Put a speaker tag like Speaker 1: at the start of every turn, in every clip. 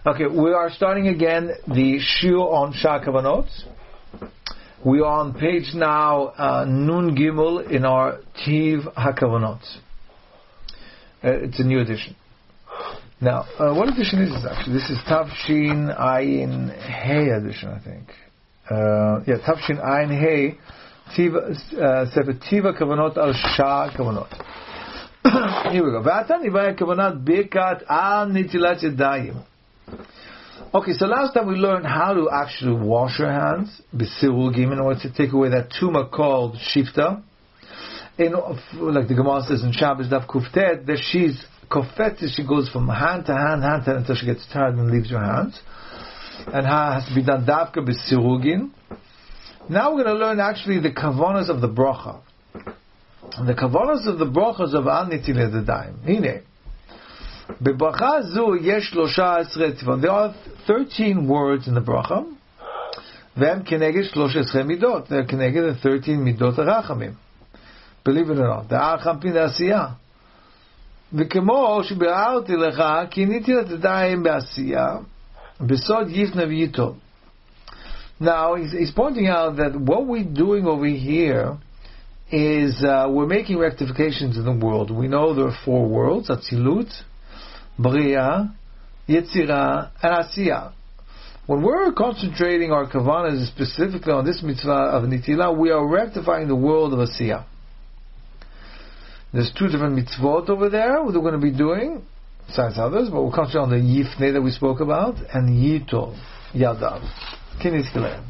Speaker 1: Okay, we are starting again the Shiur on Sha'ar Kavanot. We are on page now Nun Gimel in our Tiv HaKavanot. It's a new edition. Now, what edition is this actually? This is Tafshin Ayin Hey edition, I think. Tafshin Ayin Hey, Sefer Tiv HaKavanot al Sha'ar Kavanot. Here we go. V'ata nivaya kavanat birkat al nitilat yadayim. Okay, so last time we learned how to actually wash your hands, b'sirugim, in order to take away that tumor called shifta. Like the Gemara says in Shabbos Daf Kuftet, that she's kofetzes, she goes from hand to hand until she gets tired and leaves your hands. And how it has to be done davka b'sirugin. Now we're going to learn actually the kavanas of the bracha. The kavanas of the brachas of al nitilat yadayim. Hine. Bebracha zu yesh 13 tzivon. There are 13 words in the bracha. V'hem keneged 13 midot. They're keneged the 13 midot harachamim. Believe it or not. Da'acham pin da'asiyah. V'kemo shebe'arti lecha ki nitilat yadayim be'asiyah besod yifna v'yitol. Now he's pointing out that what we're doing over here is we're making rectifications in the world. We know there are 4 worlds: Atzilut, Bria, Yetzirah, and Asiyah. When we're concentrating our kavanas specifically on this mitzvah of Nitilah, we are rectifying the world of Asiyah. There's 2 different mitzvot over there that we're going to be doing, besides others, but we'll concentrate on the Yifnei that we spoke about, and Yitol, Yadav. Kinizkileim.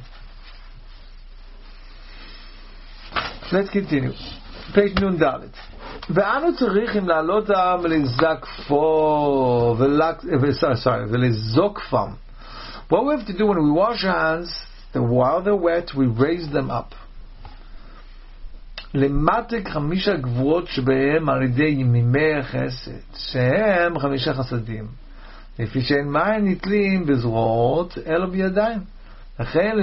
Speaker 1: Let's continue. Page Nun Dalet. ואנו צריכים לעלותם ולזקפו ולזוקפם. What we have to do when we wash our hands, while they're wet, we raise them up. למתק 5 גבורות שבהם על ידי ימימי חסד, שהם 5 חסדים. לפי שאין מים נתלים בזרועות, אלא בידיים. לכן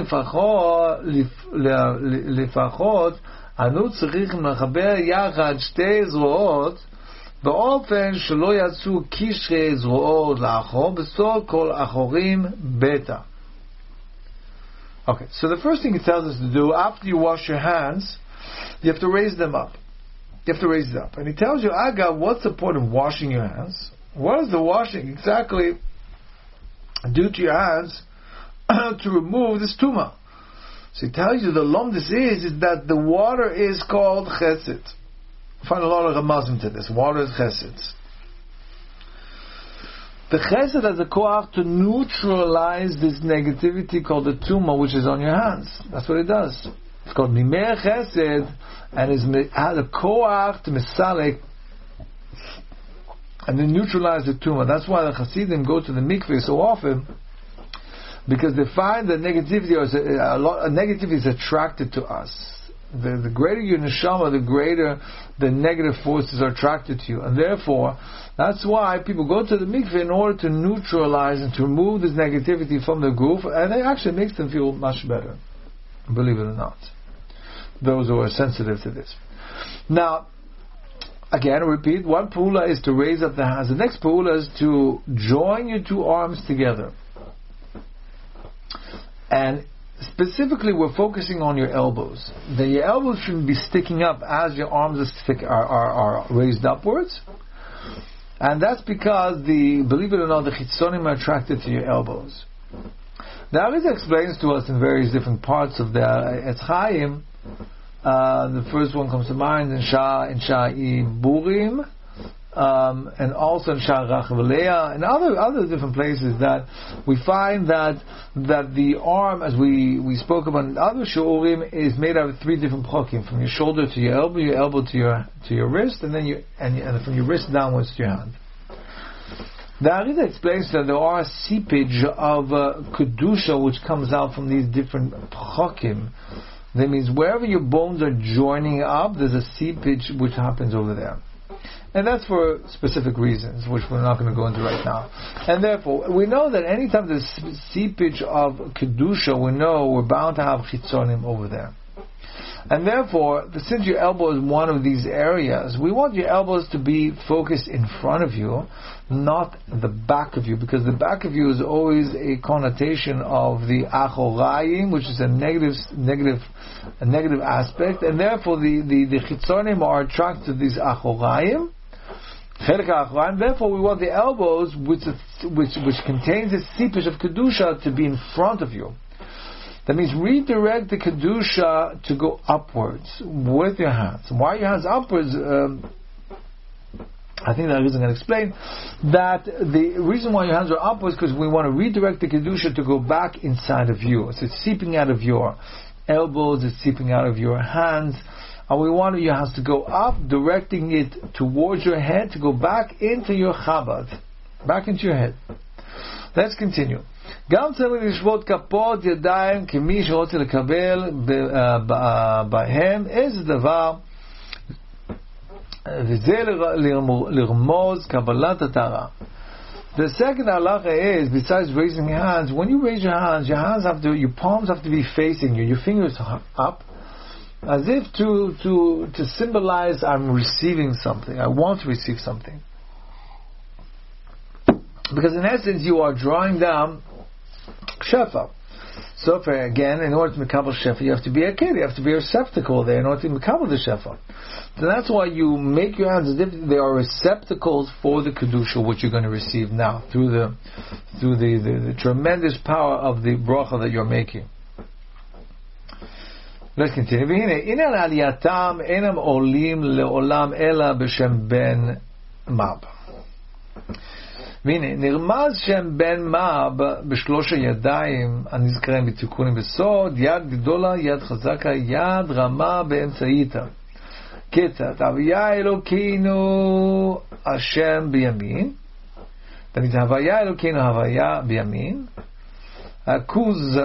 Speaker 1: לפחות אנו צריכים לחבר יחד 2 זרועות באופן שלא יצאו קשרי זרועות לאחור בסוד כל אחורים בטא. Okay, so the first thing it tells us to do after you wash your hands, you have to raise them up. You have to raise it up. And he tells you, Aga, what's the point of washing your hands? What does the washing exactly do to your hands to remove this tumah? So he tells you the lomdus is that the water is called chesed. I find a lot of ramazim to this. Water is chesed. The chesed has a koach to neutralize this negativity called the tumah which is on your hands. That's what it does. It's called mimei chesed, and it has a koach to misalek and then neutralize the tumah. That's why the Hasidim go to the mikveh so often, because they find that negativity is attracted to us. The greater your neshama, the greater the negative forces are attracted to you, and therefore that's why people go to the mikveh in order to neutralize and to remove this negativity from the guf, and it actually makes them feel much better. Believe it or not, those who are sensitive to this. Now, again, repeat. One pula is to raise up the hands. The next pula is to join your 2 arms together. And specifically, we're focusing on your elbows. Your elbows shouldn't be sticking up as your arms are raised upwards. And that's because, believe it or not, the chitzonim are attracted to your elbows. The Arizal explains to us in various different parts of the Etz Chaim. The first one comes to mind in Sha'i Burim, and also in Sha'ar Rachvelea, and other different places, that we find that the arm, as we spoke about in other shiurim, is made out of 3 different pchokim, from your shoulder to your elbow to your wrist, and then and from your wrist downwards to your hand. The Arizal explains that there are a seepage of kedusha which comes out from these different pchokim. That means wherever your bones are joining up, there's a seepage which happens over there. And that's for specific reasons, which we're not going to go into right now. And therefore, we know that anytime there's seepage of kedusha, we know we're bound to have chitzonim over there. And therefore, since your elbow is one of these areas, we want your elbows to be focused in front of you, not the back of you, because the back of you is always a connotation of the achorayim, which is a negative aspect, and therefore the chitzonim are attracted to these achorayim. Therefore, we want the elbows, which contains a seepage of kedusha, to be in front of you. That means redirect the kedusha to go upwards with your hands. Why your hands upwards? I think that reason I can explain that the reason why your hands are upwards is because we want to redirect the kedusha to go back inside of you. So it's seeping out of your elbows, it's seeping out of your hands. And we want your hands to go up, directing it towards your head, to go back into your chabad, back into your head. Let's continue. גם צריך לשבות כפות ידיים כמי שרוצה לקבל בהם איזה דבר, וזה לרמוז קבלת הטהרה. The second halacha is, besides raising your hands, when you raise your hands your palms have to be facing you, your fingers up, as if to symbolize I'm receiving something, I want to receive something. Because in essence you are drawing down shefa. So again, in order to mekabel shefa, you have to be a kid, you have to be a receptacle there in order to mekabel the shefa. So that's why you make your hands as if they are receptacles for the kedusha, which you're going to receive now through the tremendous power of the bracha that you're making. Let's continue. והנה עלייתם אינם עולים לעולם אלא בשם בן מב. והנה, נרמז שם בן מב בשלוש הידיים הנזכרים בתיקונים בסוד, יד גדולה, יד חזקה, יד רמה באמצעיתה. כיצד, הוויה אלוקינו השם בימין, תמיד הוויה אלוקינו הוויה בימין, הכוז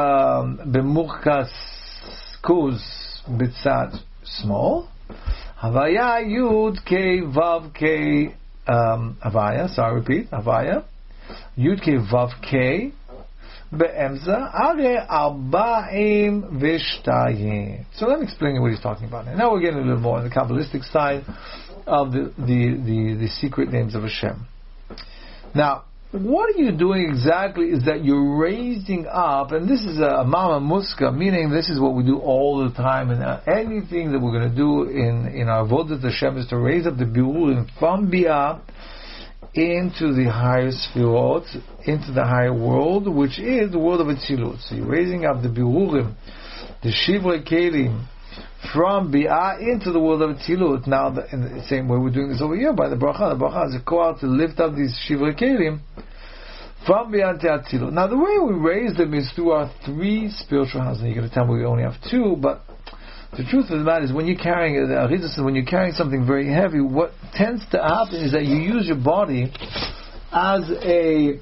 Speaker 1: במורכס, כוז בצד שמאל, הוויה יוד קי וו קי Havaya, repeat, Havaya, Yud K Vav K, Be'emza, Are Arba'im Vishtayim. So let me explain what he's talking about. And now we're getting a little more on the Kabbalistic side of the secret names of Hashem. Now, what are you doing exactly is that you're raising up, and this is a mama muska, meaning this is what we do all the time, and anything that we're going to do in our Avodat Hashem is to raise up the birurim from Biyah into the higher sfirot, into the higher world, which is the world of Atzilut. So you're raising up the birurim, the shivrei kelim, from Biyah into the world of Atzilut. Now, in the same way we're doing this over here by the bracha. The bracha is a call to lift up these shivrei kelim from Biyah to Atzilut. Now, the way we raise them is through our three spiritual hands. And you're going to tell me we only have two, but the truth of the matter is when you're carrying something very heavy, what tends to happen is that you use your body as a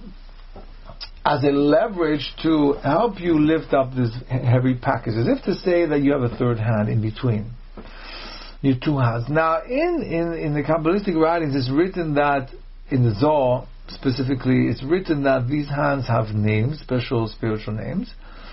Speaker 1: leverage to help you lift up this heavy package, as if to say that you have a third hand in between your two hands. Now, in the Kabbalistic writings, it's written that, in the Zohar specifically, it's written that these hands have names, special spiritual names,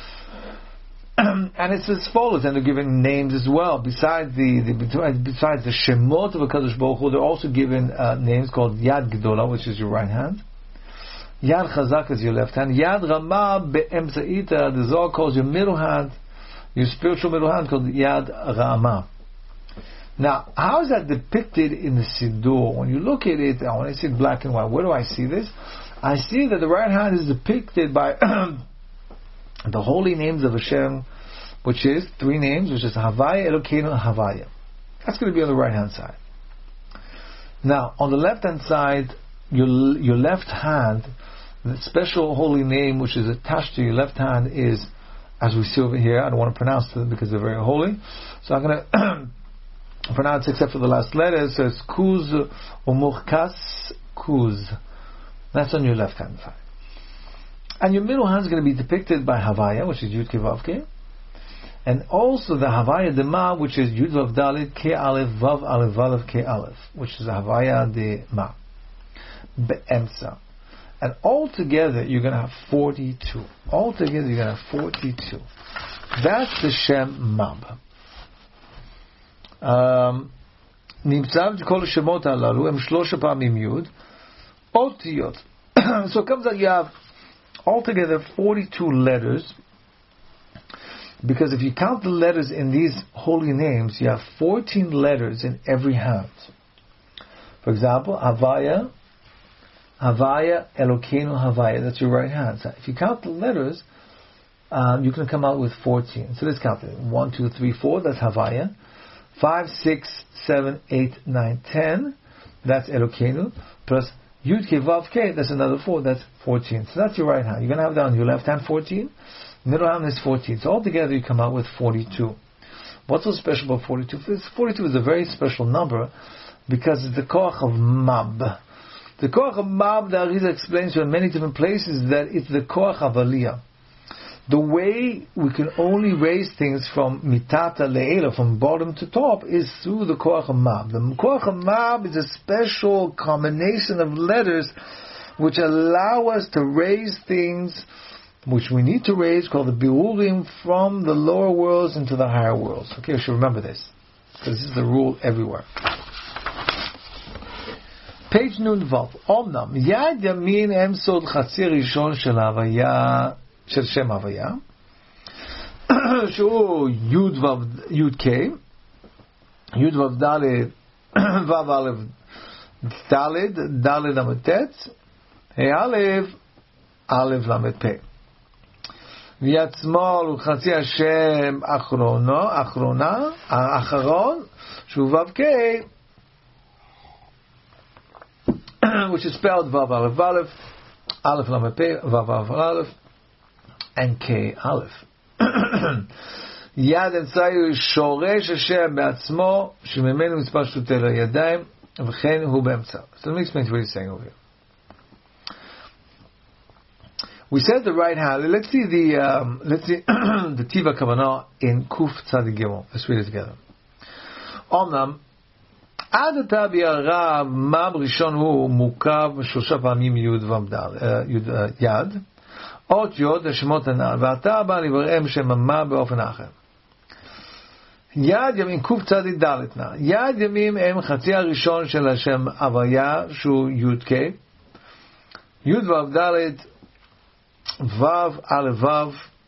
Speaker 1: and it's as follows, and they're given names as well. Besides the Shemot of HaKadosh Baruch Hu, they're also given names called Yad Gedola, which is your right hand. Yad Chazak is your left hand. Yad Rama be'emza'ita, the Zohar calls your middle hand, your spiritual middle hand, called Yad Rama. Now, how is that depicted in the Siddur? When you look at it, when I see it black and white, where do I see this? I see that the right hand is depicted by the holy names of Hashem, which is three names, which is Havaya, Elokeinu, Havaya. That's going to be on the right hand side. Now, on the left hand side, your left hand, the special holy name which is attached to your left hand is, as we see over here, I don't want to pronounce them because they're very holy, so I'm going to pronounce except for the last letter. It says Kuz Umurkas Kuz. That's on your left hand side. And your middle hand is going to be depicted by Havaya, which is Yud Ke Vav Ke, and also the Havaya de Ma, which is Yud Vav Dalet Ke Aleph Vav Aleph Vav Ke Aleph, which is the Havaya de Ma. Be'emsa. And altogether you're going to have 42. Altogether you're going to have 42. That's the Shem Mab. נמצא כל השמות הללו הם 3 פעמים יוד אותיות. So it comes out you have altogether 42 letters, because if you count the letters in these holy names, you have 14 letters in every hand. For example, Havaya, Elokeinu Havaya, that's your right hand. So if you count the letters, you can come out with 14. So let's count it. 1, 2, 3, 4, that's Havaya. 5, 6, 7, 8, 9, 10, that's Elokeinu. Plus Yud Ke Vav Ke, that's another 4, that's 14. So that's your right hand. You're going to have that on your left hand 14. Middle hand is 14. So altogether you come out with 42. What's so special about 42? 42 is a very special number because it's the koach of Mab. The koach of Mab, the Arizal explains in many different places that it's the koach of Aliyah. The way we can only raise things from mitata le'ela, from bottom to top, is through the koach of Mab. The koach of Mab is a special combination of letters which allow us to raise things which we need to raise, called the birurim, from the lower worlds into the higher worlds. Okay, you should remember this, because this is the rule everywhere. Page Nun Vav. Omnam Yad Yamin Em Sod Chatzir Rishon Shel Havaya, Shel Shem Havaya, שהוא Yud Vav Yud K, Yud Vav Daled, Vav Aleph Daled, Daled Lamed Tet, He Aleph, Aleph Lamed Pei. ויד שמאל הוא חצי השם האחרון, שהוא וו קי, which is spelled וו אלף אלף, אלף למד פי, וו אלף אלף, and K אלף. יד אמצעי הוא שורש השם בעצמו, שממנו מספר שוטה לידיים, וכן הוא באמצע. So let me explain what he's saying over here. We said the right hand. Let's see the Tiva Kavanah in Kuf Tzadik Gimel. Let's read it together. Omnam עד עתה ביארה מב ראשון הוא מורכב 3 פעמים יוד יד, אות יוד השמות הנ"ל, ועתה בא לברם שם מה באופן אחר. יד ימים קוף צדיק דלת נא. יד ימים הם חצי הראשון של השם הוויה שהוא יוד קי, יוד וו דלת, וו אלף וו,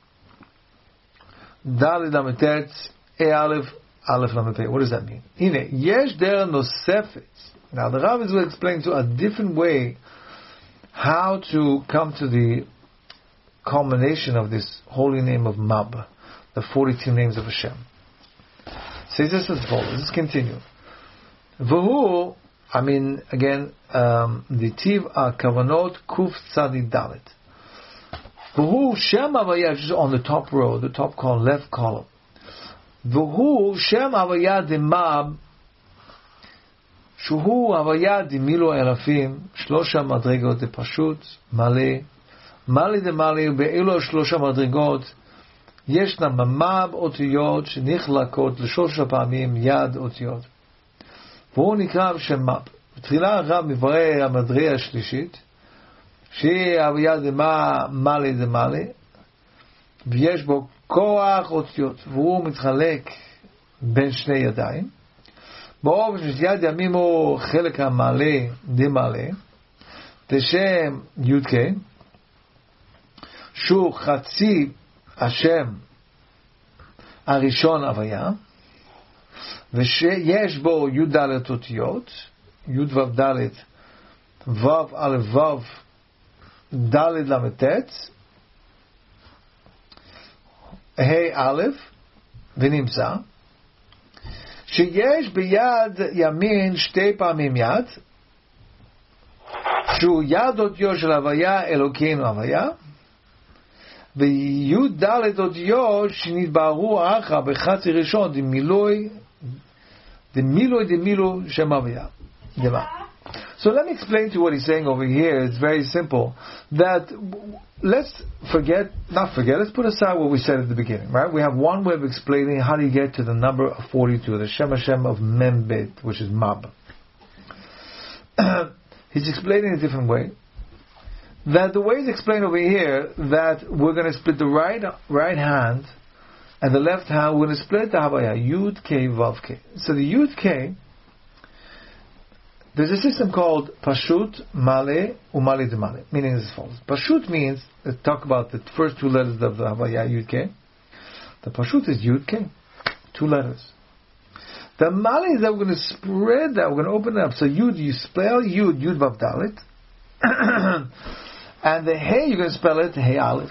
Speaker 1: דלת למתת, אלף Aleph Lamed Pei. What does that mean? Hine, yesh der nosefet. Now the Rav will explain to a different way how to come to the culmination of this holy name of Mab, the 42 names of Hashem. Says this as follows. Let's continue. V'hu, I mean again, the Tiv Kavanot Kuf Tzadi Dalet. V'hu Shem Havaya, which is on the top row, the top column, left column. והוא שם הוויה דמב שהוא הוויה דמילו אלפים 3 מדרגות דפשוט מלא דמלא ובאילו 3 מדרגות ישנה ממב אותיות שנחלקות ל3 פעמים יד אותיות והוא נקרא בשם מב. בתחילה הרב מברר המדרגה השלישית שהיא הוויה דמלא דמלא ויש בו כוח אותיות, והוא מתחלק בין 2 ידיים. באופן שיד ימים הוא חלק המעלה דמעלה, תשם י' ק', שהוא חצי השם הראשון הוויה, ושיש בו י' ד' אותיות, י' ו' ד', ו' א' ו' ד' ל' ט', ה' א' ונמצא שיש ביד ימין 2 פעמים יד שהוא יד אותיות של הוויה אלוקינו הוויה וי' ד' אותיות שנתבהרו אחר בחצי ראשון דמילו שם הוויה דמה. So let me explain to you what he's saying over here. It's very simple. That let's put aside what we said at the beginning, right? We have one way of explaining how do you get to the number of 42, the Shem Hashem of Membet, which is Mab. He's explaining a different way. That the way is explained over here, that we're going to split the right hand and the left hand, we're going to split the Havaya, Yud K Vav K. So the Yud K, there's a system called Pashut, Male, Umale de Male, meaning as follows. Pashut means, let's talk about the first two letters of the Havaya, Yud K. The Pashut is Yud K, two letters. The Male is that we're going to spread that, we're going to open it up. So Yud, you spell Yud, Yud Vav Dalet, and the Hey, you're going to spell it Hey Aleph.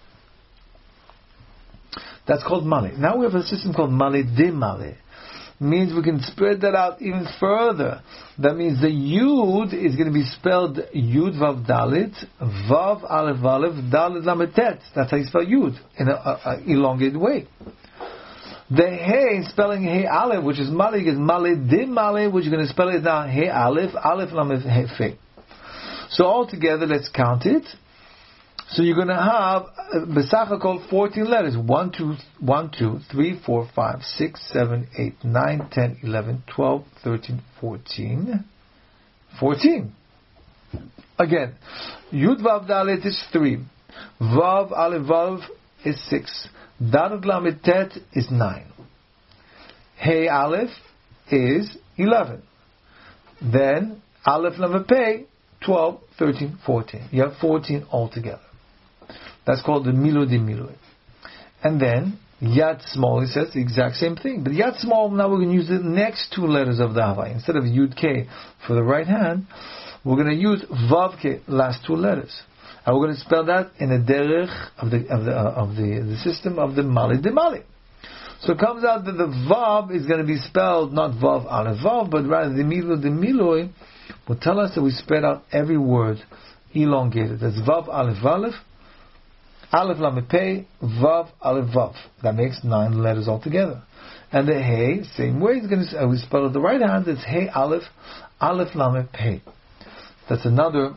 Speaker 1: That's called Male. Now we have a system called Male de Male. Means we can spread that out even further. That means the Yud is going to be spelled Yud Vav Dalet, Vav Aleph Aleph, Dalet Lamed Tet. That's how you spell Yud in an elongated way. The Hey, spelling Hey Aleph, which is Male, is Male de Male, which you're going to spell it now Hey Aleph, Aleph Lamed He Fe. So all together, let's count it. So you're going to have Besach called 14 letters. 1, 2, 3, 4, 5, 6, 7, 8, 9, 10, 11, 12, 13, 14. 14. Again, Yud Vav Dalet is 3. Vav Aleph Vav is 6. Dalet Lamed Tet is 9. Hey Aleph is 11. Then Aleph Lamed Pei, 12, 13, 14. You have 14 altogether. That's called the Milui de Milui. And then Yad Small, it says the exact same thing. But Yad Small, now we're going to use the next two letters of the Havai. Instead of Yud K for the right hand, we're going to use Vav K, last two letters. And we're going to spell that in the derech of the system of the Male de Male. So it comes out that the Vav is going to be spelled not Vav Aleph Vav, but rather the Milui de Milui will tell us that we spread out every word elongated. That's Vav Aleph Aleph, Aleph Lamed Pei, Vav Aleph Vav. That makes 9 letters altogether. And the Hey, same way, we spell it the right hand. It's Hey Aleph, Aleph Lamed Pei. That's another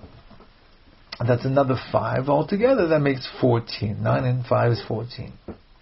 Speaker 1: 5 altogether. That makes 14. 9 and 5 is 14.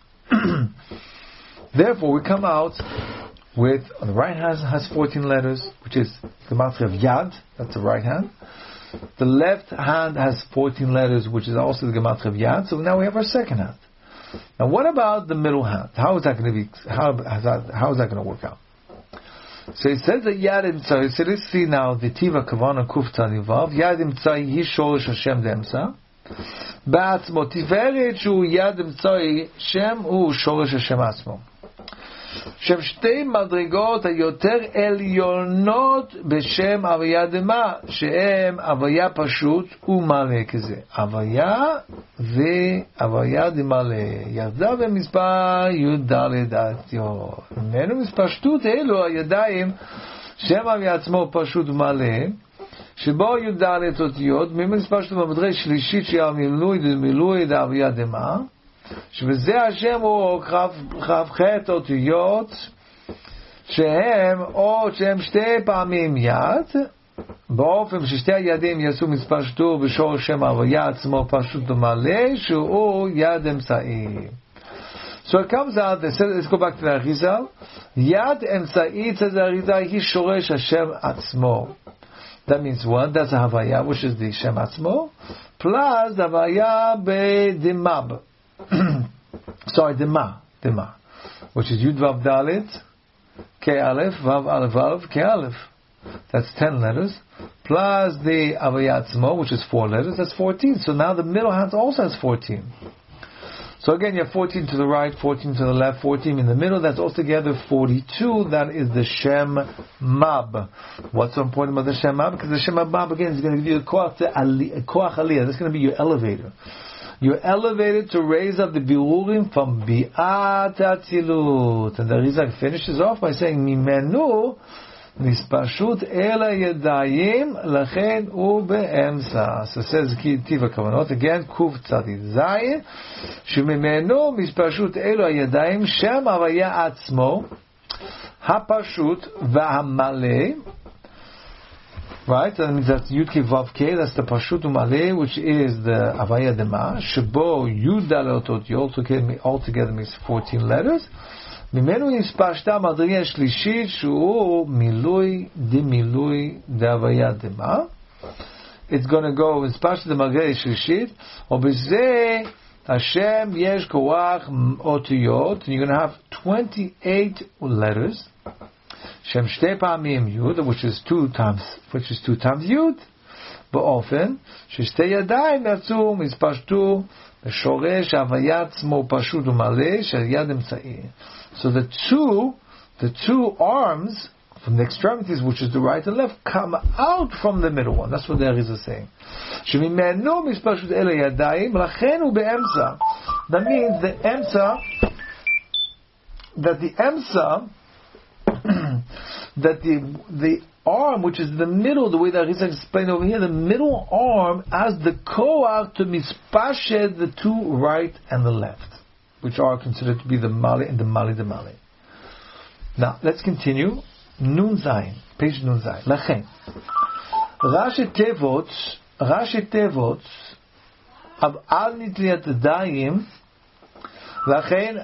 Speaker 1: Therefore, we come out with, on the right hand has 14 letters, which is the Gematria of Yad. That's the right hand. The left hand has 14 letters, which is also the Gematria of Yad. So now we have our second hand. Now, what about the middle hand? How is that going to be? How is that going to work out? So it says that Yad Imtzai. So let's see now the Tiva Kavana Kuf Tzadivav. Yad Imtzai Hi Shorish Hashem Demsa. Ba'atzmo Tiferet Shu Yad Imtzai Shem U Shorish Hashem Atzmo. שהם שתי מדרגות היותר עליונות בשם הוויה דמה, שהם הוויה פשוט ומלא כזה. הוויה והוויה דמלא. ירדה במספר י"ד דעתיו. ממנו מספר שטות אלו הידיים, שם הוויה עצמו פשוט ומלא, שבו י"ד אותיות, ממספר שטות במדרגה שלישית של מילוי דהוויה דמה, שבזה השם הוא כ"ח אותיות שהם שתי פעמים יד, באופן ששתי הידים יעשו מספר שטור בשורש שם הוויה עצמו פשוט ומלא, שהוא יד אמצעי. So it comes out, let's go back to the Arizal. יד אמצעית, says the Arizal, היא שורש השם עצמו. That means what? That's a הוויה, which is the שם עצמו, plus the הוויה בדמב. Sorry, Dema, which is Yud Vav Dalet, K Aleph, Vav Aleph Vav, K Aleph. That's 10 letters. Plus the Avayatzmo, which is 4 letters, that's 14. So now the middle hand also has 14. So again, you have 14 to the right, 14 to the left, 14 in the middle. That's altogether 42. That is the Shem Mab. What's so important about the Shem Mab? Because the Shem Mab, again, is going to give you a Koach Aliyah. That's going to be your elevator. You're elevated to raise up the Birurim from Bi'at Atzilut. And the Rizak finishes off by saying, Mimenu Nispashut Ela Yedayim Lachen U Be'emsa. So it says Tiva Kavanot again, Kuf Tzadid Zayin, Shemimenu Nispashut Ela Yedayim Shem Havaya Atzmo HaPashut VaHamaleh. Right, that means that's Yud K Vav K. That's the Pashut Umaleh, which is the Havaya Dema. Shebo Yud Dalet Otiyot altogether makes 14 letters. Mimenu Nispashta Madriya Shlishit Shu Milui de Havaya Dema. It's going to go Nispashta de Madriya Shlishit. Obizeh Hashem yesh koach otiyot. You're going to have 28 letters. Shem shtei pa'amim yud, which is two times yud. באופן ששתי ידיים יצאו מספשטו בשורש הוויית עצמו פשוט ומלא של יד אמצעי. So the two arms from the extremities, which is the right and left, come out from the middle one. That's what the Arizal is saying. שממנו מספשטות אלה ידיים, לכן הוא באמצע. That means the arm, which is the middle, the way that Arizal explained over here, the middle arm as the koach to mispashed the two right and the left, which are considered to be the mali and the mali. Now let's continue. Nun Zayin, page Nun Zayin. Lachen Rashi Tevot Ab Al Nitliat Dayim. Lachen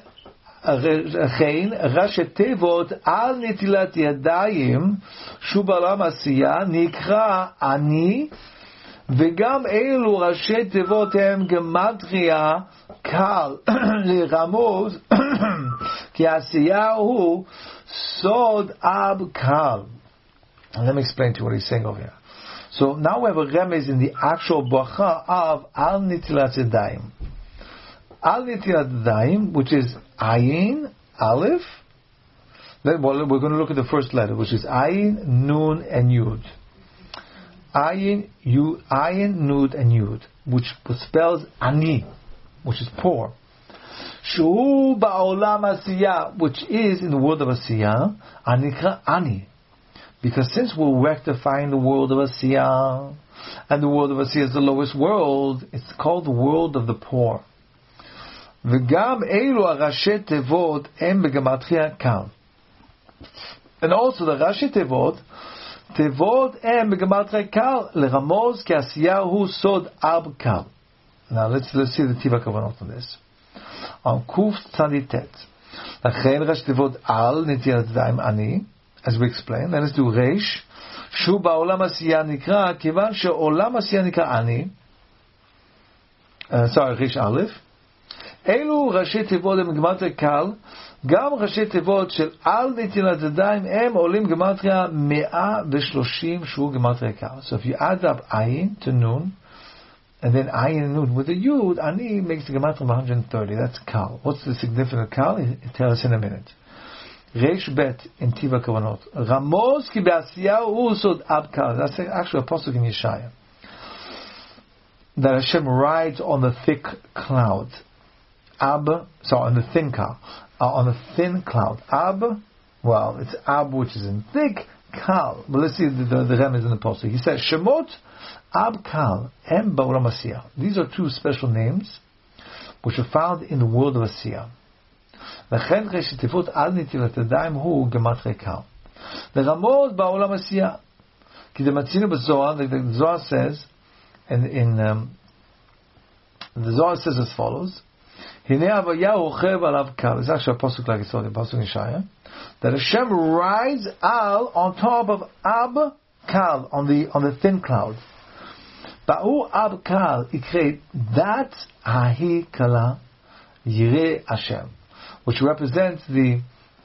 Speaker 1: ראשי תיבות על נטילת ידיים שהוא בעולם עשייה נקרא אני, וגם אלו ראשי תיבות הם גמטריה קל לרמוז כי עשייה הוא סוד אב קל. Let me explain to you what he's saying over here. So now we have a remez in the actual bracha of al nitilat yadayim. Al nitilat yadayim, which is Ayin, Aleph. We're going to look at the first letter, which is Ayin, Nun, and Yud. Ayin, Nun, and Yud, which spells Ani, which is poor. Shu ba'olam asiyah, which is in the world of asiyah, Anikra Ani. Because since we're rectifying the world of asiyah, and the world of asiyah is the lowest world, it's called the world of the poor. וגם אלו הראשי תיבות הם בגמטריה קל. And also the ראשי תיבות הם בגמטריה קל לרמוז כי עשייה הוא סוד אב קל. Now let's see the טיב הכוונות on this. On קוף צדיטת. לכן ראשי תיבות על נטילת ידיים אני, as we explained. Let's do ריש. שהוא בעולם עשייה נקרא, כיוון שעולם עשייה נקרא אני. ריש א'. אלו ראשי תיבות הם גמטריה קל, גם ראשי תיבות של על נטילת ידיים הם עולים גמטריה 130 שהוא גמטריה קל. So if you add up ayin to nun, and then ayin and nun with a yud, ani makes the gematria 130. That's kal. What's the significance of kal? He'll tell us in a minute. Reish bet in Tiva Kavanot. Ramos ki be'asiyahu sod ab kal. That's actually a pasuk in Yeshaya. That Hashem rides on the thick cloud. On the thin cloud. On the thin cloud. It's Ab which is in thick, Kal. But let's see the remez in the pasuk. He says, Shemot Ab Kal Em Ba'olam Asiyah. These are two special names which are found in the world of Asiyah. לכן ראשי תיבות על נטילת ידיים הוא גמטריה קל. לרמוז בעולם עשייה. כי זה מצינו בזוהר, the Zohar says, the Zohar says as follows, הנה הוויה רוכב עליו קל. It's actually a pasuk like it's on the pasuk in Yeshaya. That Hashem rides al on top of Ab Kal, on the thin cloud. Ba'u Ab Kal ikre dat ahi kala yireh Hashem, which represents the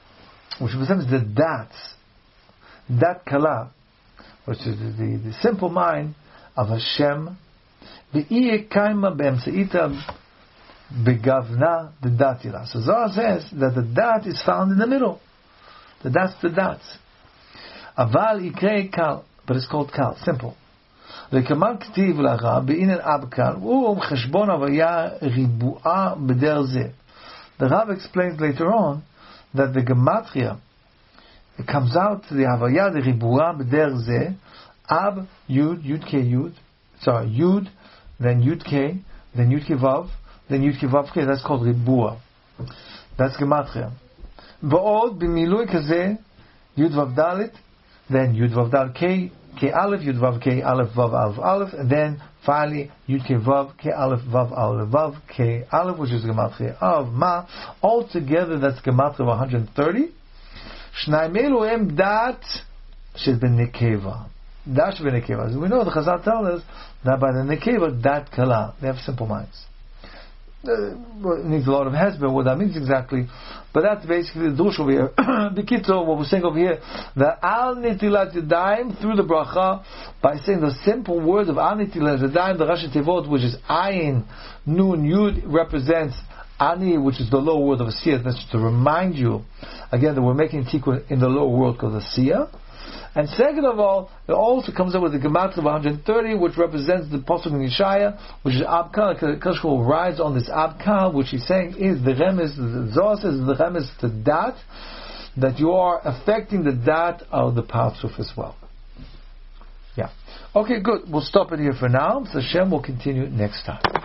Speaker 1: dat kala, which is the simple mind of Hashem. Ve'iyeh kaima be'emseita begavna the datila. So Zohar says that the dat is found in the middle. That's the dat. Aval ikrei kal, but it's called kal, simple. Lekaman ktiv lacha be'inen ab kal cheshbon havaya ribu'a b'der zeh. The Rav explains later on that the gematria, it comes out to the havaya the ribu'a b'der zeh, ab yud ke yud, yud, then yud ke, then yud ke vav, then yud ke vav ke. That's called ribu'a. That's gematria. ועוד במילוי כזה יוד וו דלת, then יוד וו דלת K א', יוד וו K א', וו א', and then finally יוד K וו K א', וו א', וו K א', which is gematria of מה, altogether that's gematria of 130. שניים אלו הם דת שבנקבה. דת שבנקבה. So we know the Chazal tell us that by the nekeva, dat kala. They have simple minds. it needs a lot of hesbon what that means exactly, but that's basically the dush over here. B'kitzo, what we're saying over here, that al nitilat yadayim through the bracha by saying the simple word of al nitilat yadayim, the Rashi Tevot, which is ayin nun yud, represents ani, which is the lower world of a siyah. That's to remind you again that we're making tikkun in the lower world called the siyah. And second of all, it also comes up with the Gematria of 130, which represents the Pasuk in Yeshaya, which is Abkal. Kashkol rides on this Abkal, which he's saying is the Remes, the Zohar says the Remes, the Dat, that you are affecting the Dat of the Parsuf as well. Yeah. Okay, good. We'll stop it here for now. So Hashem will continue next time.